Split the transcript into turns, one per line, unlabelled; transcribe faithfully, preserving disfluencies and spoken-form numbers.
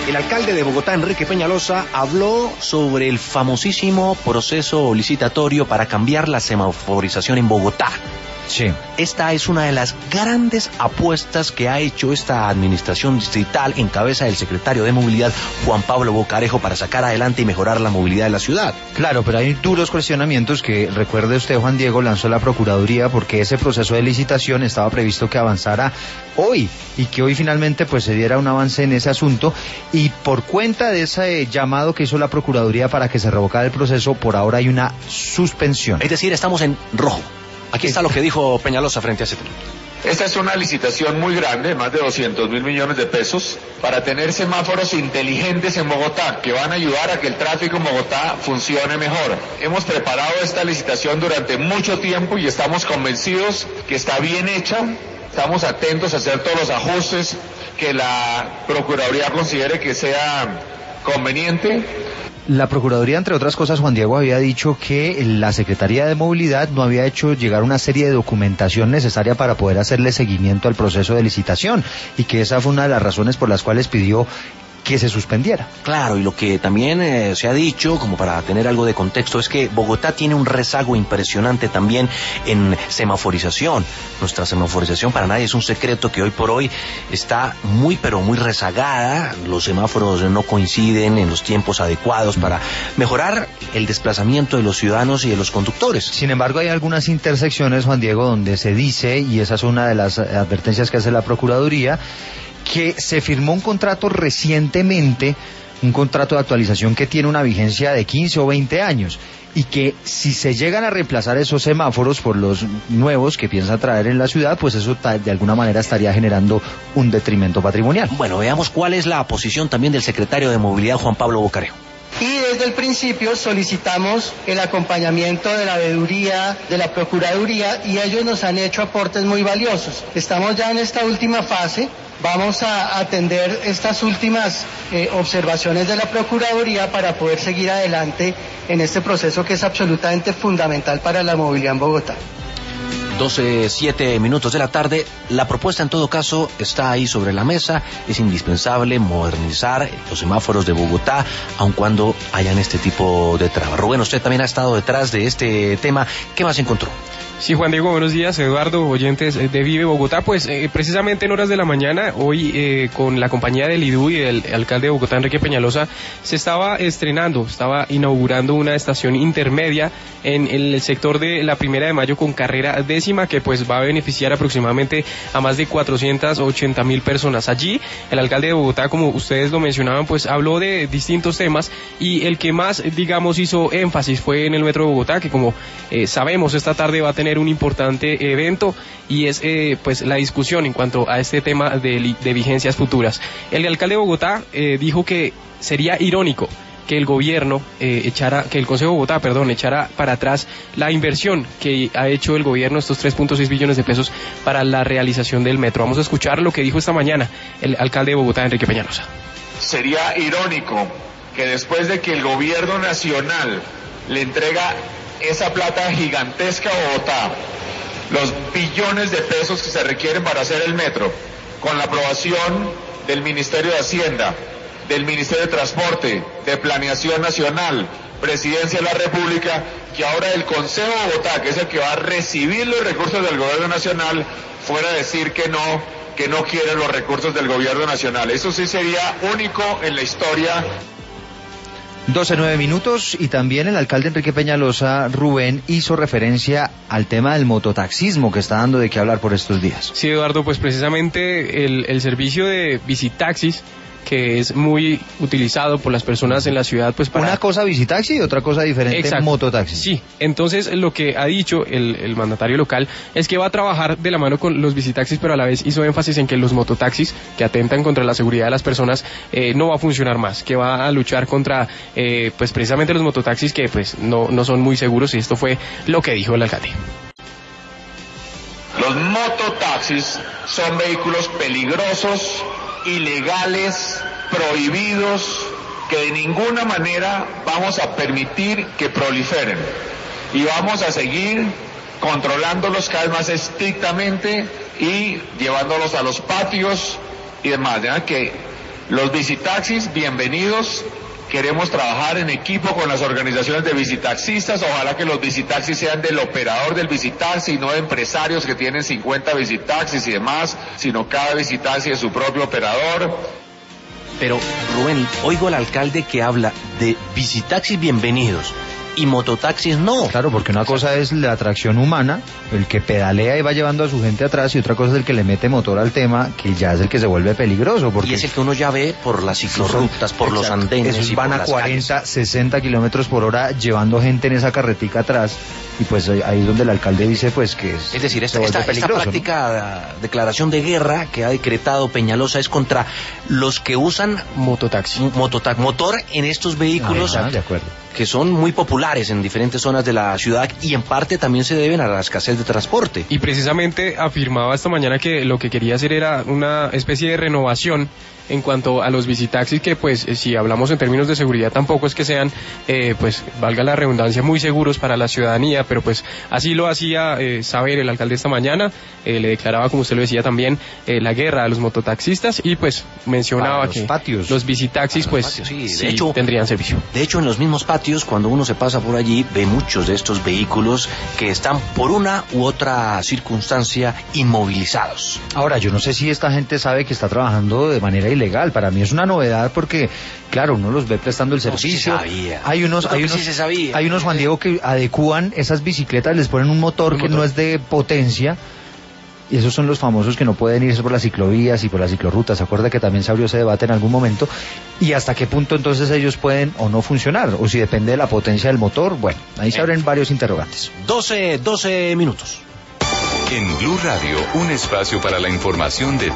El alcalde de Bogotá, Enrique Peñalosa, habló sobre el famosísimo proceso licitatorio para cambiar la semaforización en Bogotá.
Sí.
Esta es una de las grandes apuestas que ha hecho esta administración distrital en cabeza del secretario de Movilidad, Juan Pablo Bocarejo, para sacar adelante y mejorar la movilidad de la ciudad.
Claro, pero hay duros cuestionamientos que, recuerde usted, Juan Diego, lanzó la Procuraduría porque ese proceso de licitación estaba previsto que avanzara hoy y que hoy finalmente pues se diera un avance en ese asunto, y por cuenta de ese llamado que hizo la Procuraduría para que se revocara el proceso, por ahora hay una suspensión.
Es decir, estamos en rojo. Aquí está lo que dijo Peñalosa frente a ese tema.
Esta es una licitación muy grande, más de doscientos mil millones de pesos, para tener semáforos inteligentes en Bogotá, que van a ayudar a que el tráfico en Bogotá funcione mejor. Hemos preparado esta licitación durante mucho tiempo y estamos convencidos que está bien hecha. Estamos atentos a hacer todos los ajustes que la Procuraduría considere que sea conveniente.
La Procuraduría, entre otras cosas, Juan Diego, había dicho que la Secretaría de Movilidad no había hecho llegar una serie de documentación necesaria para poder hacerle seguimiento al proceso de licitación, y que esa fue una de las razones por las cuales pidió que se suspendiera.
Claro, y lo que también eh, se ha dicho, como para tener algo de contexto, es que Bogotá tiene un rezago impresionante también en semaforización. Nuestra semaforización para nadie es un secreto, que hoy por hoy está muy pero muy rezagada. Los semáforos no coinciden en los tiempos adecuados para mejorar el desplazamiento de los ciudadanos y de los conductores.
Sin embargo, hay algunas intersecciones, Juan Diego, donde se dice, y esa es una de las advertencias que hace la Procuraduría, que se firmó un contrato recientemente, un contrato de actualización que tiene una vigencia de quince o veinte años, y que si se llegan a reemplazar esos semáforos por los nuevos que piensa traer en la ciudad, pues eso de alguna manera estaría generando un detrimento patrimonial.
Bueno, veamos cuál es la posición también del secretario de Movilidad, Juan Pablo Bocarejo.
Y desde el principio solicitamos el acompañamiento de la veeduría, de la Procuraduría, y ellos nos han hecho aportes muy valiosos. Estamos ya en esta última fase. Vamos a atender estas últimas eh, observaciones de la Procuraduría para poder seguir adelante en este proceso que es absolutamente fundamental para la movilidad en Bogotá.
doce, siete minutos de la tarde. La propuesta en todo caso está ahí sobre la mesa. Es indispensable modernizar los semáforos de Bogotá, aun cuando hayan este tipo de trabas. Rubén, usted también ha estado detrás de este tema. ¿Qué más encontró?
Sí, Juan Diego, buenos días. Eduardo, oyentes de Vive Bogotá. Pues eh, precisamente en horas de la mañana, hoy eh, con la compañía del I D U y del alcalde de Bogotá, Enrique Peñalosa, se estaba estrenando, estaba inaugurando una estación intermedia en el sector de la Primera de Mayo con carrera décima, que pues va a beneficiar aproximadamente a más de cuatrocientas ochenta mil personas. Allí el alcalde de Bogotá, como ustedes lo mencionaban, pues habló de distintos temas, y el que más, digamos, hizo énfasis fue en el Metro de Bogotá, que como eh, sabemos esta tarde va a tener un importante evento, y es eh, pues la discusión en cuanto a este tema de, de vigencias futuras. El alcalde de Bogotá eh, dijo que sería irónico que el gobierno eh, echara, que el Consejo de Bogotá, perdón, echara para atrás la inversión que ha hecho el gobierno, estos tres punto seis billones de pesos para la realización del metro. Vamos a escuchar lo que dijo esta mañana el alcalde de Bogotá, Enrique Peñalosa.
Sería irónico que después de que el gobierno nacional le entrega esa plata gigantesca a Bogotá, los billones de pesos que se requieren para hacer el metro, con la aprobación del Ministerio de Hacienda, del Ministerio de Transporte, de Planeación Nacional, Presidencia de la República, que ahora el Consejo de Bogotá, que es el que va a recibir los recursos del Gobierno Nacional, fuera a decir que no, que no quiere los recursos del Gobierno Nacional. Eso sí sería único en la historia.
doce, nueve minutos, y también el alcalde Enrique Peñalosa, Rubén, hizo referencia al tema del mototaxismo que está dando de qué hablar por estos días.
Sí, Eduardo, pues precisamente el, el servicio de visitaxis, que es muy utilizado por las personas en la ciudad, pues para...
Una cosa visitaxi y otra cosa diferente. Exacto. Mototaxi.
Sí, entonces lo que ha dicho el, el mandatario local es que va a trabajar de la mano con los visitaxis, pero a la vez hizo énfasis en que los mototaxis, que atentan contra la seguridad de las personas, eh, no va a funcionar más, que va a luchar contra, eh, pues precisamente los mototaxis que pues no, no son muy seguros, y esto fue lo que dijo el alcalde.
Los mototaxis son vehículos peligrosos, ilegales, prohibidos, que de ninguna manera vamos a permitir que proliferen, y vamos a seguir controlándolos cada vez más estrictamente y llevándolos a los patios y demás. ¿Ya? Que Los bicitaxis, bienvenidos. Queremos trabajar en equipo con las organizaciones de bicitaxistas. Ojalá que los bicitaxis sean del operador del bicitaxi y no de empresarios que tienen cincuenta bicitaxis y demás, sino cada bicitaxi es su propio operador.
Pero, Rubén, oigo al alcalde que habla de bicitaxis bienvenidos y mototaxis no.
Claro, porque una cosa es la atracción humana, el que pedalea y va llevando a su gente atrás, y otra cosa es el que le mete motor al tema, que ya es el que se vuelve peligroso. Porque
y es el que uno ya ve por las ciclorrutas, por los andenes.
Esos
y
van
por
a
las
cuarenta,
calles.
sesenta kilómetros por hora llevando gente en esa carretica atrás, y pues ahí es donde el alcalde dice pues que es,
Es decir, esta,
se
esta,
vuelve
esta
peligroso,
práctica, ¿no? Declaración de guerra que ha decretado Peñalosa es contra los que usan
Mototaxi.
mototaxi, motor en estos vehículos
Ah, de acuerdo.
que son muy populares en diferentes zonas de la ciudad y en parte también se deben a la escasez de transporte.
Y precisamente afirmaba esta mañana que lo que quería hacer era una especie de renovación en cuanto a los bicitaxis, que pues eh, si hablamos en términos de seguridad tampoco es que sean, eh, pues valga la redundancia, muy seguros para la ciudadanía, pero pues así lo hacía eh, saber el alcalde esta mañana, eh, le declaraba, como usted lo decía también, eh, la guerra a los mototaxistas y pues mencionaba
Para los
que
patios.
los bicitaxis
Para los
pues
patios, sí, de
sí
hecho-
tendrían servicio.
De hecho, en los mismos patios, cuando uno se pasa por allí, ve muchos de estos vehículos que están por una u otra circunstancia inmovilizados.
Ahora, yo no sé si esta gente sabe que está trabajando de manera ilegal. Para mí es una novedad porque, claro, uno los ve prestando el
No, sí
servicio.
se sabía.
Hay unos,
Yo creo
hay
que
unos,
sí se sabía.
hay unos, Juan Diego, que adecúan esas bicicletas, les ponen un motor
Un
que
motor.
no es de potencia. Y esos son los famosos que no pueden irse por las ciclovías y por las ciclorrutas. ¿Se acuerda que también se abrió ese debate en algún momento? ¿Y hasta qué punto entonces ellos pueden o no funcionar? O si depende de la potencia del motor. Bueno, ahí se
Eh.
abren varios interrogantes.
doce, doce minutos.
En Blue Radio, un espacio para la información de